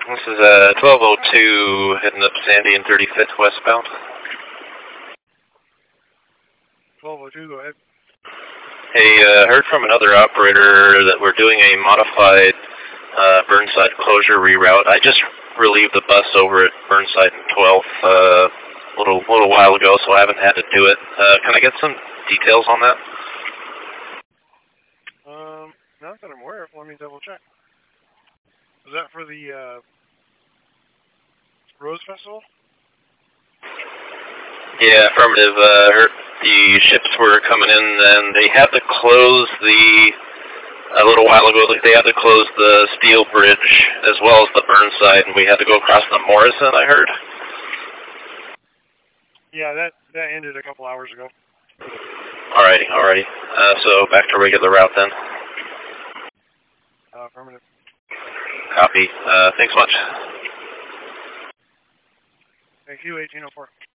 This is 1202 heading up Sandy and 35th westbound. 1202, go ahead. Hey, heard from another operator that we're doing a modified Burnside closure reroute. I just relieved the bus over at Burnside and 12th a little while ago, so I haven't had to do it. Can I get some details on that? Not that I'm aware of. Let me double check. Was that for the Rose Festival? Yeah, affirmative. Heard the ships were coming in, and they had to close a little while ago, they had to close the steel bridge as well as the Burnside, and we had to go across the Morrison, I heard. Yeah, that ended a couple hours ago. Alrighty. So back to regular route then. Affirmative. Copy. Thanks much. Thank you, 1804.